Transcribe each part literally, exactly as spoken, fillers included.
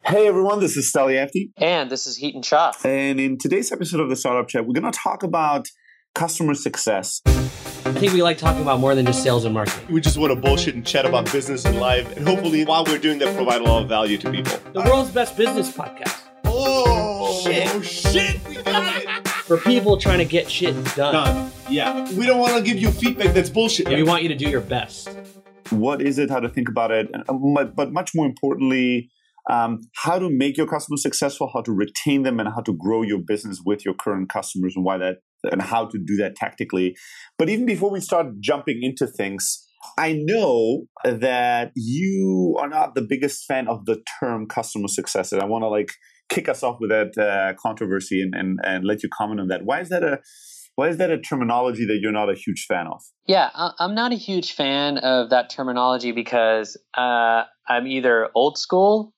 Hey everyone, this is Staliapti. And this is Hiten Shah. And in today's episode of the Startup Chat, we're going to talk about customer success. I think we like talking about more than just sales and marketing. We just want to bullshit and chat about business and life. And hopefully, while we're doing that, provide a lot of value to people. The world's best business podcast. Oh, shit. Oh, shit. We got it. For people trying to get shit done. Done. Yeah. We don't want to give you feedback that's bullshit. Yeah, we want you to do your best. What is it? How to think about it? But much more importantly, um, how to make your customers successful, how to retain them, and how to grow your business with your current customers, and why that, and how to do that tactically. But even before we start jumping into things, I know that you are not the biggest fan of the term customer success, and I want to like kick us off with that uh, controversy and, and and let you comment on that. Why is that a Why is that a terminology that you're not a huge fan of? Yeah, I'm not a huge fan of that terminology because uh, I'm either old school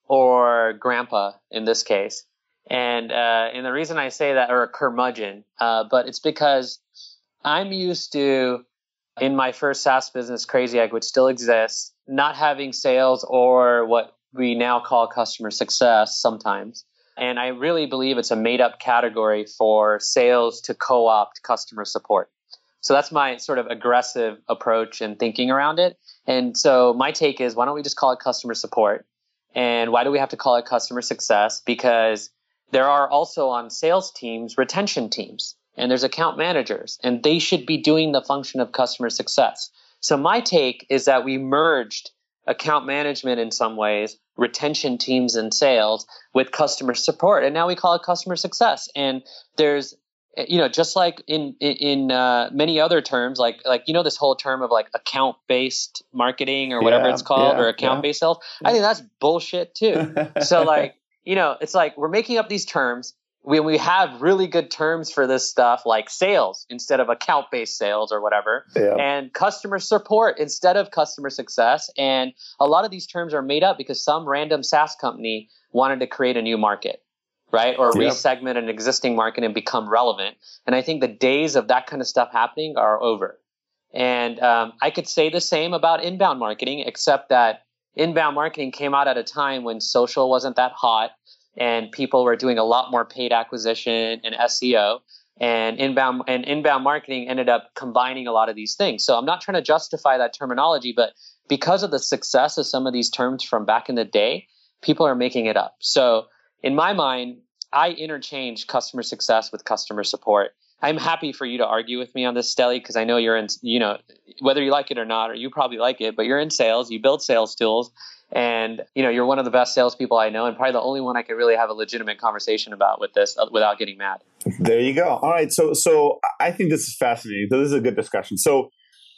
or grandpa in this case. And uh, and the reason I say that, or a curmudgeon, uh, but it's because I'm used to, in my first SaaS business, Crazy Egg, which still exists, not having sales or what we now call customer success sometimes. And I really believe it's a made-up category for sales to co-opt customer support. So that's my sort of aggressive approach and thinking around it. And so my take is, why don't we just call it customer support? And why do we have to call it customer success? Because there are also on sales teams, retention teams, and there's account managers, and they should be doing the function of customer success. So my take is that we merged account management in some ways, retention teams and sales with customer support. And now we call it customer success. And there's, you know, just like in, in, uh, many other terms, like, like, you know, this whole term of like account based marketing or whatever yeah, it's called, yeah, or account based yeah. sales. I think that's bullshit too. So like, you know, it's like we're making up these terms when we have really good terms for this stuff, like sales instead of account-based sales or whatever, yeah. and customer support instead of customer success. And a lot of these terms are made up because some random SaaS company wanted to create a new market, right? Or Yep. resegment an existing market and become relevant. And I think the days of that kind of stuff happening are over. And um, I could say the same about inbound marketing, except that inbound marketing came out at a time when social wasn't that hot, and people were doing a lot more paid acquisition and S E O, and inbound and inbound marketing ended up combining a lot of these things. So I'm not trying to justify that terminology, but because of the success of some of these terms from back in the day, people are making it up. So in my mind, I interchange customer success with customer support. I'm happy for you to argue with me on this, Steli, because I know you're in, you know, whether you like it or not, or you probably like it, but you're in sales, you build sales tools. And, you know, you're one of the best salespeople I know, and probably the only one I could really have a legitimate conversation about with this uh, without getting mad. There you go. All right. So, so I think this is fascinating. So this is a good discussion. So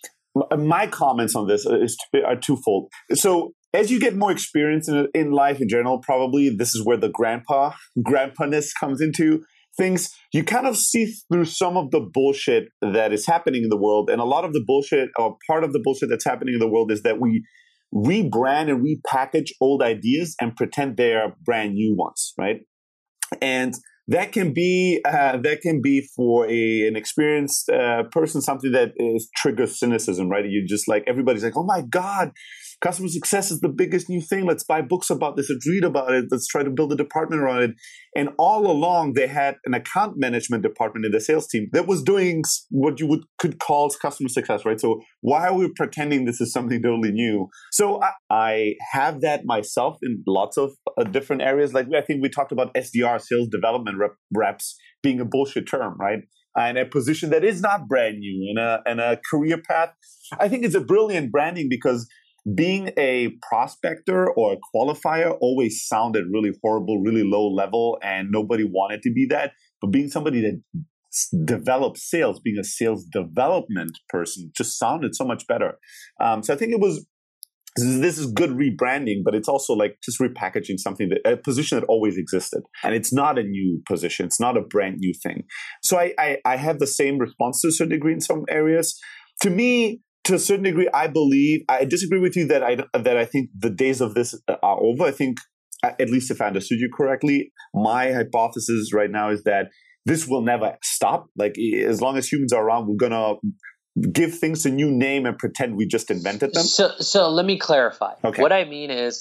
my comments on this is are twofold. So as you get more experience in, in life in general, probably this is where the grandpa, grandpa-ness comes into things. You kind of see through some of the bullshit that is happening in the world. And a lot of the bullshit, or part of the bullshit that's happening in the world, is that we rebrand and repackage old ideas and pretend they're brand new ones, right? And that can be uh, that can be for a an experienced uh, person something that is triggers cynicism, right? You just like, everybody's like, oh my God, customer success is the biggest new thing. Let's buy books about this. Let's read about it. Let's try to build a department around it. And all along, they had an account management department in the sales team that was doing what you would could call customer success, right? So why are we pretending this is something totally new? So I, I have that myself in lots of uh, different areas. Like I think we talked about S D R, sales development rep, reps, being a bullshit term, right? And a position that is not brand new and a, and a career path. I think it's a brilliant branding because being a prospector or a qualifier always sounded really horrible, really low level, and nobody wanted to be that. But being somebody that develops sales, being a sales development person, just sounded so much better. Um, so I think it was, this is good rebranding, but it's also like just repackaging something, that a position that always existed. And it's not a new position. It's not a brand new thing. So I, I, I have the same response to a certain degree in some areas. To me, to a certain degree, I believe, I disagree with you that I, that I think the days of this are over. I think, at least if I understood you correctly, my hypothesis right now is that this will never stop. Like, as long as humans are around, we're going to give things a new name and pretend we just invented them. So, so let me clarify. Okay. What I mean is,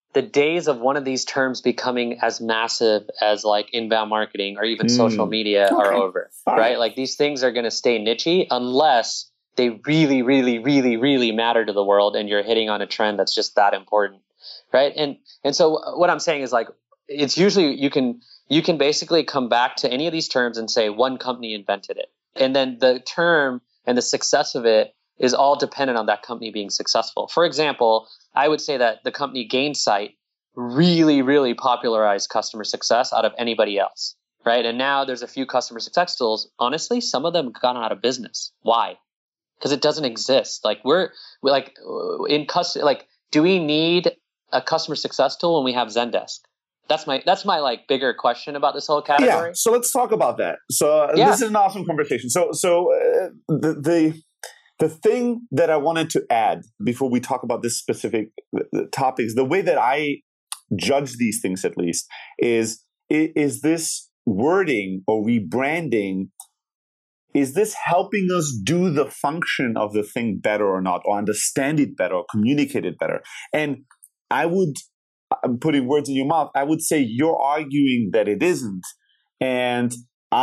the days of one of these terms becoming as massive as like inbound marketing or even mm. social media okay. are over, right. right? Like these things are going to stay niche unless they really, really, really, really matter to the world and you're hitting on a trend that's just that important, right? And and so what I'm saying is like, it's usually you can you can basically come back to any of these terms and say one company invented it. And then the term and the success of it is all dependent on that company being successful. For example, I would say that the company Gainsight really, really popularized customer success out of anybody else, right? And now there's a few customer success tools. Honestly, some of them have gone out of business. Why? Because it doesn't exist. Like we're, we're like in custom, like, do we need a customer success tool when we have Zendesk? That's my that's my like bigger question about this whole category. Yeah. So let's talk about that. So uh, yeah. This is an awesome conversation. So so uh, the the the thing that I wanted to add before we talk about this specific topics, the way that I judge these things at least is is this wording or rebranding. Is this helping us do the function of the thing better or not, or understand it better, or communicate it better? And I would, I'm putting words in your mouth, I would say you're arguing that it isn't. And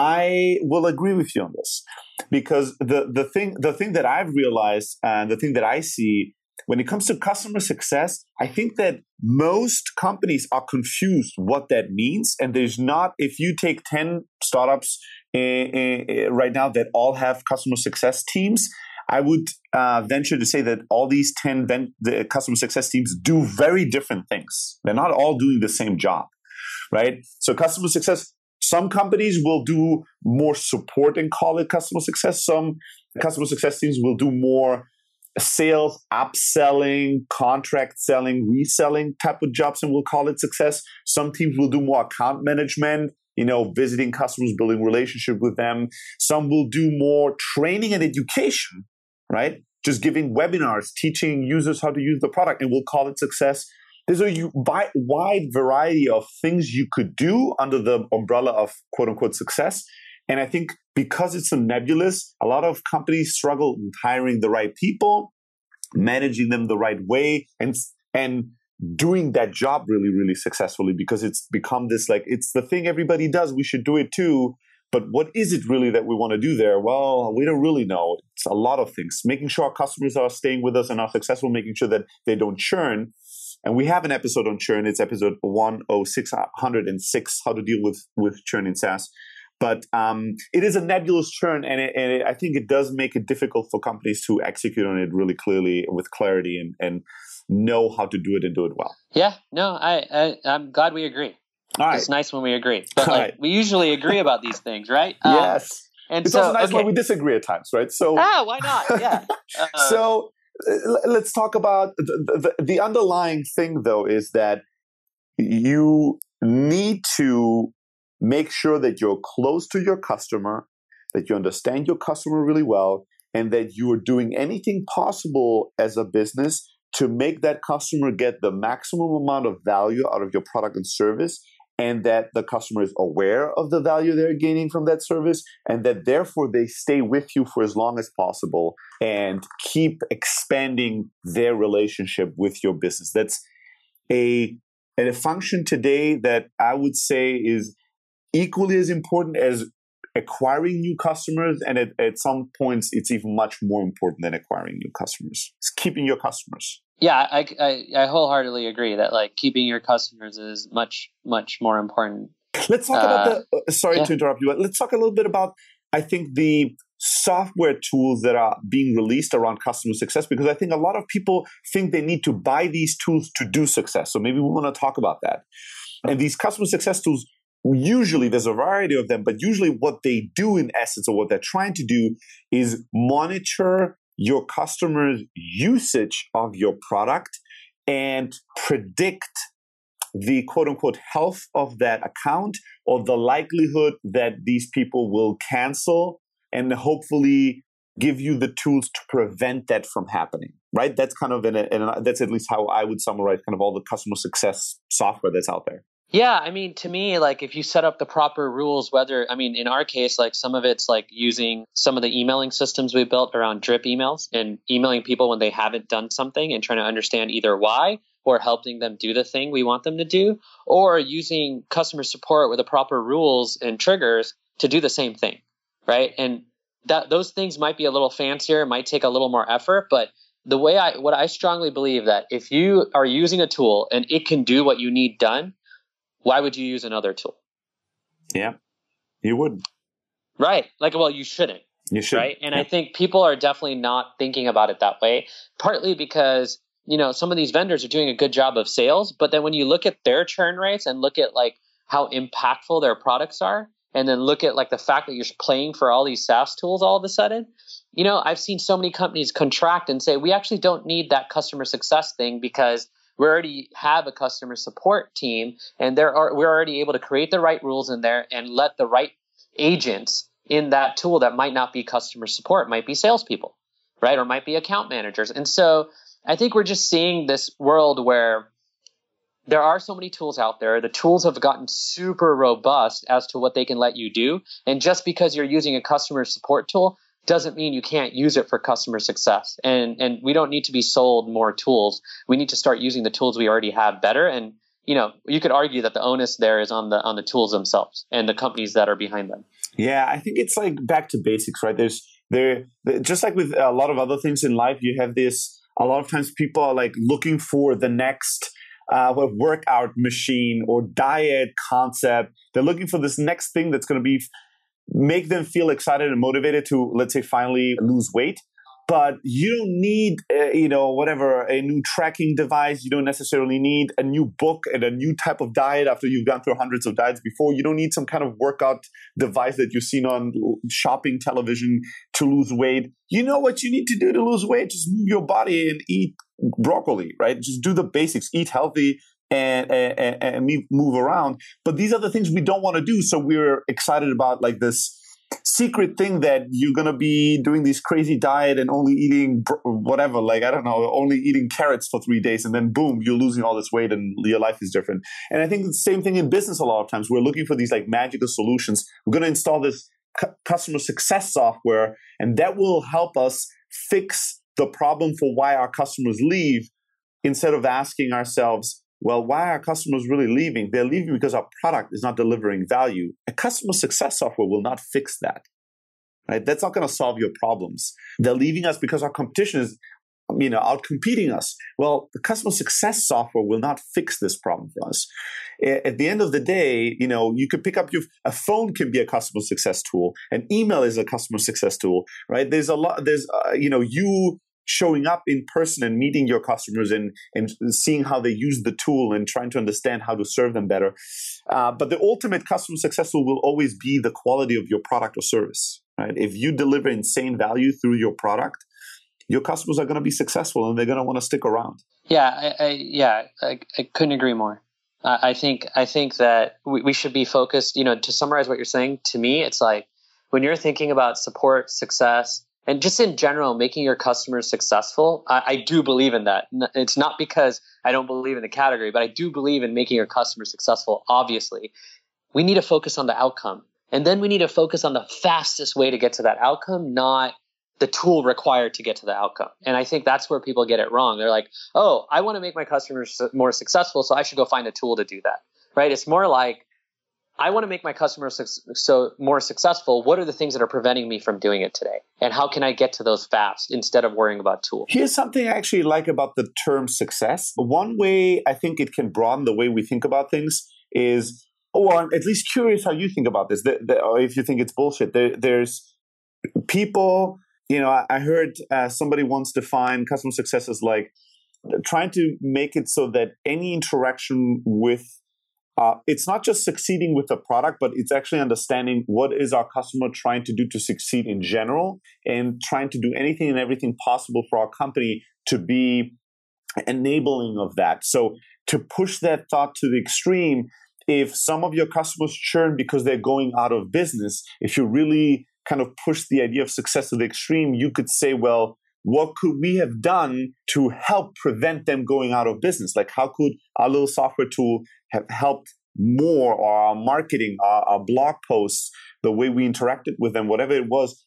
I will agree with you on this. Because the, the thing the thing that I've realized and the thing that I see when it comes to customer success, I think that most companies are confused what that means. And there's not, if you take ten startups uh, uh, right now that all have customer success teams, I would uh, venture to say that all these ten ven- the customer success teams do very different things. They're not all doing the same job, right? So customer success, some companies will do more support and call it customer success. Some customer success teams will do more sales, upselling, contract selling, reselling type of jobs, and we'll call it success. Some teams will do more account management, you know, visiting customers, building relationship with them. Some will do more training and education, right? Just giving webinars, teaching users how to use the product, and we'll call it success. There's a wide variety of things you could do under the umbrella of quote unquote success. And I think because it's so nebulous, a lot of companies struggle with hiring the right people, managing them the right way, and and doing that job really, really successfully, because it's become this like, it's the thing everybody does. We should do it too. But what is it really that we want to do there? Well, we don't really know. It's a lot of things. Making sure our customers are staying with us and are successful, making sure that they don't churn. And we have an episode on churn. It's episode one oh six oh six, how to deal with, with churn in SaaS. But um, it is a nebulous churn, and, it, and it, I think it does make it difficult for companies to execute on it really clearly with clarity and, and know how to do it and do it well. Yeah, no, I, I I'm glad we agree. All right. It's nice when we agree, but like, right. we usually agree about these things, right? Yes, um, and it's so, also nice okay. when we disagree at times, right? So ah, why not? Yeah. Uh, so uh, let's talk about the, the the underlying thing, though, is that you need to make sure that you're close to your customer, that you understand your customer really well, and that you are doing anything possible as a business to make that customer get the maximum amount of value out of your product and service, and that the customer is aware of the value they're gaining from that service, and that therefore they stay with you for as long as possible and keep expanding their relationship with your business. That's a, a function today that I would say is equally as important as acquiring new customers, and at, at some points, it's even much more important than acquiring new customers. It's keeping your customers. Yeah, I, I, I wholeheartedly agree that like keeping your customers is much, much more important. Let's talk uh, about the, uh, sorry yeah. to interrupt you, but let's talk a little bit about, I think, the software tools that are being released around customer success, because I think a lot of people think they need to buy these tools to do success. So maybe we want to talk about that. And these customer success tools, usually there's a variety of them, but usually what they do in essence, or what they're trying to do, is monitor your customers' usage of your product and predict the quote unquote health of that account, or the likelihood that these people will cancel, and hopefully give you the tools to prevent that from happening, right? That's kind of, in a, in a, that's at least how I would summarize kind of all the customer success software that's out there. Yeah, I mean, to me, like if you set up the proper rules, whether, I mean, in our case, like some of it's like using some of the emailing systems we built around drip emails and emailing people when they haven't done something and trying to understand either why or helping them do the thing we want them to do, or using customer support with the proper rules and triggers to do the same thing, right? And that those things might be a little fancier, might take a little more effort, but the way I, what I strongly believe that if you are using a tool and it can do what you need done, why would you use another tool? Yeah, you wouldn't. Right. Like, well, you shouldn't. You should. Right. And yeah. I think people are definitely not thinking about it that way, partly because, you know, some of these vendors are doing a good job of sales, but then when you look at their churn rates and look at like how impactful their products are, and then look at like the fact that you're paying for all these SaaS tools all of a sudden, you know, I've seen so many companies contract and say, we actually don't need that customer success thing because we already have a customer support team and there are, we're already able to create the right rules in there and let the right agents in that tool that might not be customer support, might be salespeople, right? Or might be account managers. And so I think we're just seeing this world where there are so many tools out there. The tools have gotten super robust as to what they can let you do. And just because you're using a customer support tool doesn't mean you can't use it for customer success. And and we don't need to be sold more tools. We need to start using the tools we already have better. And you know, you could argue that the onus there is on the on the tools themselves and the companies that are behind them. Yeah, I think it's like back to basics, right? There's there just like with a lot of other things in life, you have this. A lot of times, people are like looking for the next uh, workout machine or diet concept. They're looking for this next thing that's going to be make them feel excited and motivated to, let's say, finally lose weight. But you don't need, uh, you know, whatever, a new tracking device. You don't necessarily need a new book and a new type of diet after you've gone through hundreds of diets before. You don't need some kind of workout device that you've seen on shopping television to lose weight. You know what you need to do to lose weight? Just move your body and eat broccoli, right? Just do the basics, eat healthy and, and, and move around. But these are the things we don't want to do. So we're excited about like this secret thing that you're going to be doing this crazy diet and only eating whatever, like, I don't know, only eating carrots for three days and then boom, you're losing all this weight and your life is different. And I think the same thing in business a lot of times. We're looking for these like magical solutions. We're going to install this cu- customer success software and that will help us fix the problem for why our customers leave instead of asking ourselves, well, why are customers really leaving? They're leaving because our product is not delivering value. A customer success software will not fix that, right? That's not going to solve your problems. They're leaving us because our competition is, you know, out competing us. Well, the customer success software will not fix this problem for us. At the end of the day, you know, you could pick up your, a phone can be a customer success tool. An email is a customer success tool, right? There's a lot, there's, uh, you know, you showing up in person and meeting your customers and, and seeing how they use the tool and trying to understand how to serve them better. Uh, but the ultimate customer success tool will always be the quality of your product or service, right? If you deliver insane value through your product, your customers are going to be successful and they're going to want to stick around. Yeah, I, I, yeah, I, I couldn't agree more. I, I think I think that we, we should be focused, you know, to summarize what you're saying, to me, it's like when you're thinking about support, success, and just in general, making your customers successful, I, I do believe in that. It's not because I don't believe in the category, but I do believe in making your customers successful, obviously. We need to focus on the outcome. And then we need to focus on the fastest way to get to that outcome, not the tool required to get to the outcome. And I think that's where people get it wrong. They're like, oh, I want to make my customers more successful, so I should go find a tool to do that, right? It's more like, I want to make my customers so more successful. What are the things that are preventing me from doing it today? And how can I get to those fast instead of worrying about tools? Here's something I actually like about the term success. One way I think it can broaden the way we think about things is, or I'm at least curious how you think about this, the, the, or if you think it's bullshit. There, there's people, you know, I, I heard uh, somebody once define customer success as like trying to make it so that any interaction with Uh, it's not just succeeding with the product, but it's actually understanding what is our customer trying to do to succeed in general and trying to do anything and everything possible for our company to be enabling of that. So to push that thought to the extreme, if some of your customers churn because they're going out of business, if you really kind of push the idea of success to the extreme, you could say, well, what could we have done to help prevent them going out of business? Like, how could our little software tool have helped more, or our marketing, our, our blog posts, the way we interacted with them, whatever it was,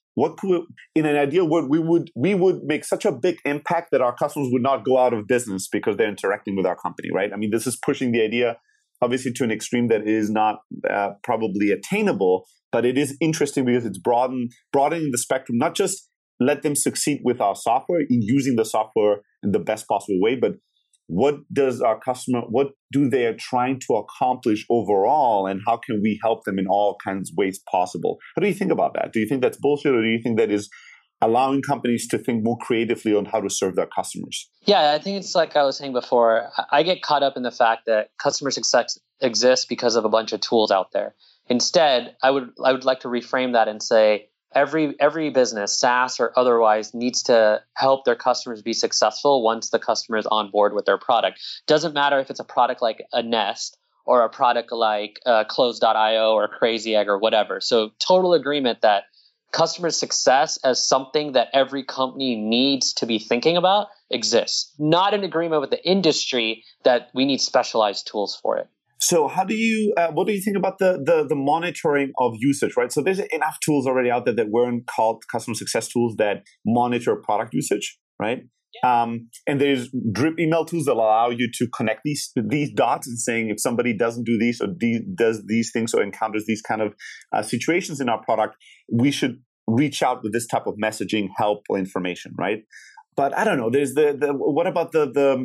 what could, in an ideal world, we would we would make such a big impact that our customers would not go out of business because they're interacting with our company, right? I mean, this is pushing the idea, obviously, to an extreme that is not uh, probably attainable, but it is interesting because it's broaden, broadening the spectrum, not just let them succeed with our software in using the software in the best possible way, but what does our customer, what do they are trying to accomplish overall, and how can we help them in all kinds of ways possible? How do you think about that? Do you think that's bullshit, or do you think that is allowing companies to think more creatively on how to serve their customers? Yeah, I think it's like I was saying before, I get caught up in the fact that customer success exists because of a bunch of tools out there. Instead, I would I would like to reframe that and say, Every every business, SaaS or otherwise, needs to help their customers be successful once the customer is on board with their product. Doesn't matter if it's a product like a Nest or a product like uh, Close dot io or Crazy Egg or whatever. So total agreement that customer success as something that every company needs to be thinking about exists. Not in agreement with the industry that we need specialized tools for it. So how do you, uh, what do you think about the, the the monitoring of usage, right? So there's enough tools already out there that weren't called customer success tools that monitor product usage, right? Yeah. Um, and there's drip email tools that allow you to connect these these dots and saying if somebody doesn't do these or de- does these things or encounters these kind of uh, situations in our product, we should reach out with this type of messaging, help, or information, right? But I don't know. There's the the what about the the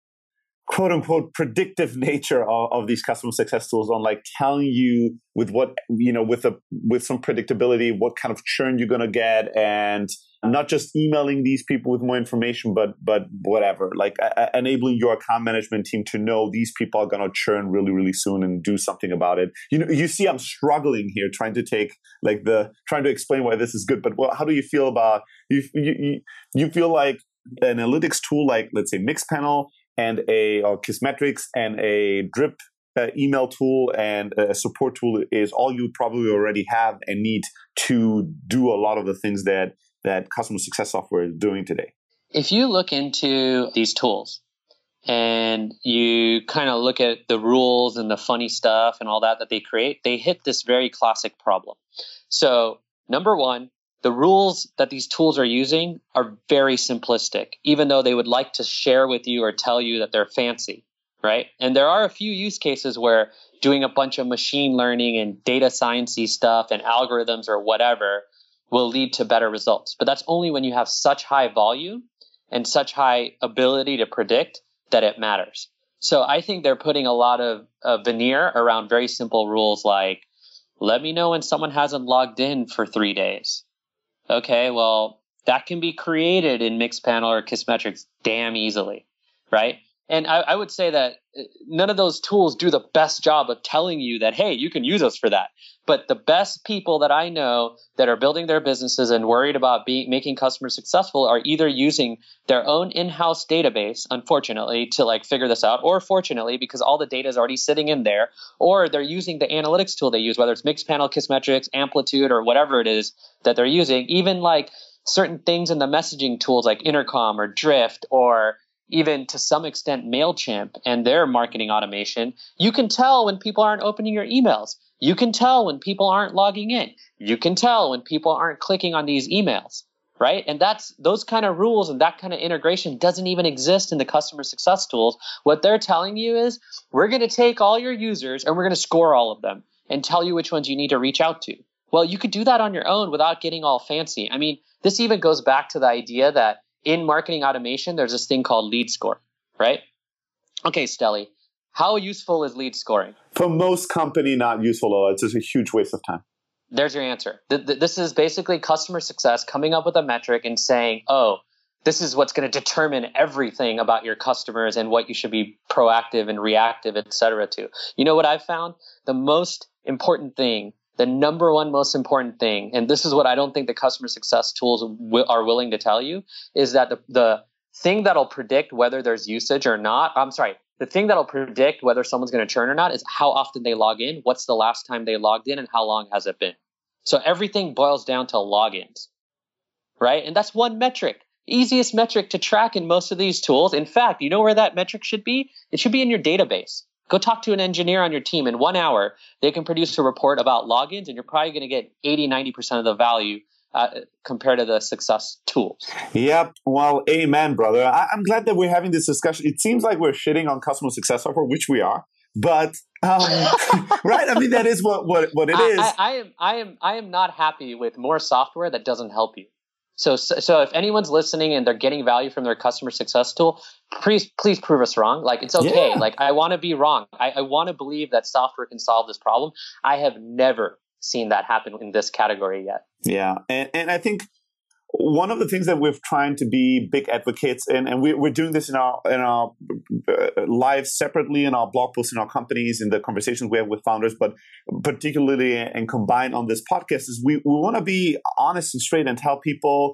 quote unquote predictive nature of, of these customer success tools on like telling you with what, you know, with a, with some predictability, what kind of churn you're going to get, and not just emailing these people with more information, but, but whatever, like uh, enabling your account management team to know these people are going to churn really, really soon and do something about it. You know, you see, I'm struggling here trying to take like the, trying to explain why this is good, but well, how do you feel about, you, you, you feel like an analytics tool, like let's say Mixpanel, and a or Kissmetrics and a drip uh, email tool and a support tool is all you probably already have and need to do a lot of the things that that customer success software is doing today? If you look into these tools and you kind of look at the rules and the funny stuff and all that that they create, they hit this very classic problem. So number one, the rules that these tools are using are very simplistic, even though they would like to share with you or tell you that they're fancy, right? And there are a few use cases where doing a bunch of machine learning and data science-y stuff and algorithms or whatever will lead to better results. But that's only when you have such high volume and such high ability to predict that it matters. So I think they're putting a lot of uh, veneer around very simple rules like, let me know when someone hasn't logged in for three days. Okay, well, that can be created in Mixpanel or Kissmetrics damn easily, right? And I, I would say that none of those tools do the best job of telling you that, hey, you can use us for that. But the best people that I know that are building their businesses and worried about being, making customers successful are either using their own in-house database, unfortunately, to like figure this out, or fortunately, because all the data is already sitting in there, or they're using the analytics tool they use, whether it's Mixpanel, Kissmetrics, Amplitude, or whatever it is that they're using. Even like certain things in the messaging tools like Intercom or Drift or even to some extent MailChimp and their marketing automation, you can tell when people aren't opening your emails. You can tell when people aren't logging in. You can tell when people aren't clicking on these emails, right? And that's those kind of rules and that kind of integration doesn't even exist in the customer success tools. What they're telling you is we're going to take all your users and we're going to score all of them and tell you which ones you need to reach out to. Well, you could do that on your own without getting all fancy. I mean, this even goes back to the idea that in marketing automation, there's this thing called lead score, right? Okay, Stelly, how useful is lead scoring? For most company, not useful. It's just a huge waste of time. There's your answer. Th- th- this is basically customer success coming up with a metric and saying, oh, this is what's going to determine everything about your customers and what you should be proactive and reactive, et cetera, to. You know what I've found? The most important thing, the number one most important thing, and this is what I don't think the customer success tools w- are willing to tell you, is that the, the thing that'll predict whether there's usage or not, I'm sorry, the thing that'll predict whether someone's going to churn or not is how often they log in, what's the last time they logged in, and how long has it been. So everything boils down to logins, right? And that's one metric, easiest metric to track in most of these tools. In fact, you know where that metric should be? It should be in your database. Go talk to an engineer on your team. In one hour, they can produce a report about logins, and you're probably going to get eighty, ninety percent of the value uh, compared to the success tools. Yep. Well, amen, brother. I- I'm glad that we're having this discussion. It seems like we're shitting on customer success software, which we are, but um, right. I mean, that is what what, what it I, is. I, I am I am I am not happy with more software that doesn't help you. So, so if anyone's listening and they're getting value from their customer success tool, please, please prove us wrong. Like, it's okay. Yeah. Like, I want to be wrong. I, I want to believe that software can solve this problem. I have never seen that happen in this category yet. Yeah. And, and I think one of the things that we're trying to be big advocates in, and we, we're doing this in our in our uh, lives separately, in our blog posts, in our companies, in the conversations we have with founders, but particularly and combined on this podcast, is we, we want to be honest and straight and tell people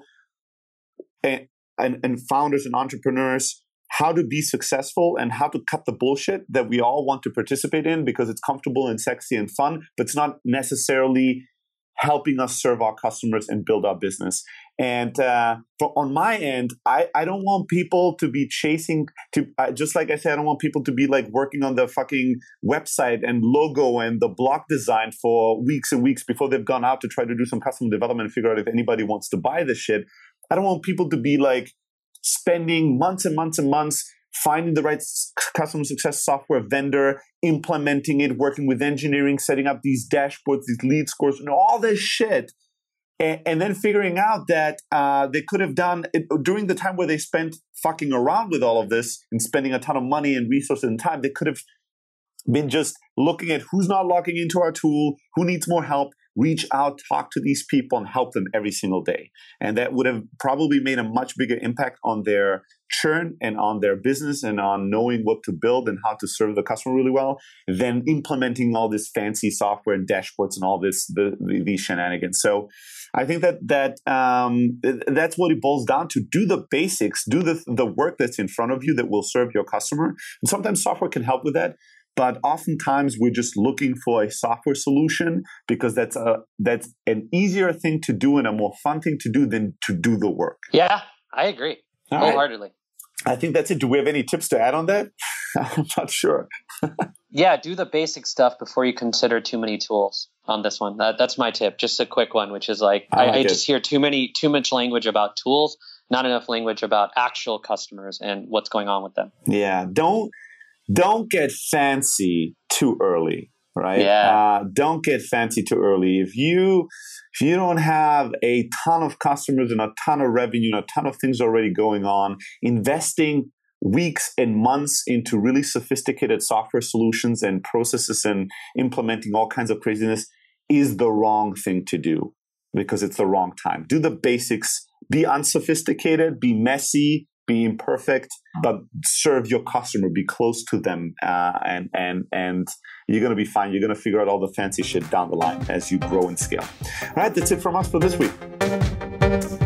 and, and, and founders and entrepreneurs how to be successful and how to cut the bullshit that we all want to participate in because it's comfortable and sexy and fun, but it's not necessarily helping us serve our customers and build our business. And uh, for, on my end, I, I don't want people to be chasing, to uh, just like I said, I don't want people to be like working on the fucking website and logo and the block design for weeks and weeks before they've gone out to try to do some custom development and figure out if anybody wants to buy this shit. I don't want people to be like spending months and months and months finding the right customer success software vendor, implementing it, working with engineering, setting up these dashboards, these lead scores, and all this shit. And, and then figuring out that uh, they could have done it during the time where they spent fucking around with all of this and spending a ton of money and resources and time, they could have been just looking at who's not logging into our tool, who needs more help, reach out, talk to these people, and help them every single day. And that would have probably made a much bigger impact on their churn and on their business and on knowing what to build and how to serve the customer really well than implementing all this fancy software and dashboards and all this the, the, these shenanigans. So I think that that um, that's what it boils down to. Do the basics, do the the work that's in front of you that will serve your customer. And sometimes software can help with that. But oftentimes we're just looking for a software solution because that's a that's an easier thing to do and a more fun thing to do than to do the work. Yeah, I agree All wholeheartedly. Right. I think that's it. Do we have any tips to add on that? I'm not sure. Yeah, do the basic stuff before you consider too many tools on this one. That, that's my tip. Just a quick one, which is like, I, like I, I it. just hear too many, too much language about tools, not enough language about actual customers and what's going on with them. Yeah, don't. Don't get fancy too early, right? Yeah. Uh, don't get fancy too early. If you if you don't have a ton of customers and a ton of revenue and a ton of things already going on, investing weeks and months into really sophisticated software solutions and processes and implementing all kinds of craziness is the wrong thing to do because it's the wrong time. Do the basics. Be unsophisticated. Be messy. Be imperfect, but serve your customer. Be close to them, uh, and and and you're gonna be fine. You're gonna figure out all the fancy shit down the line as you grow and scale. All right, that's it from us for this week.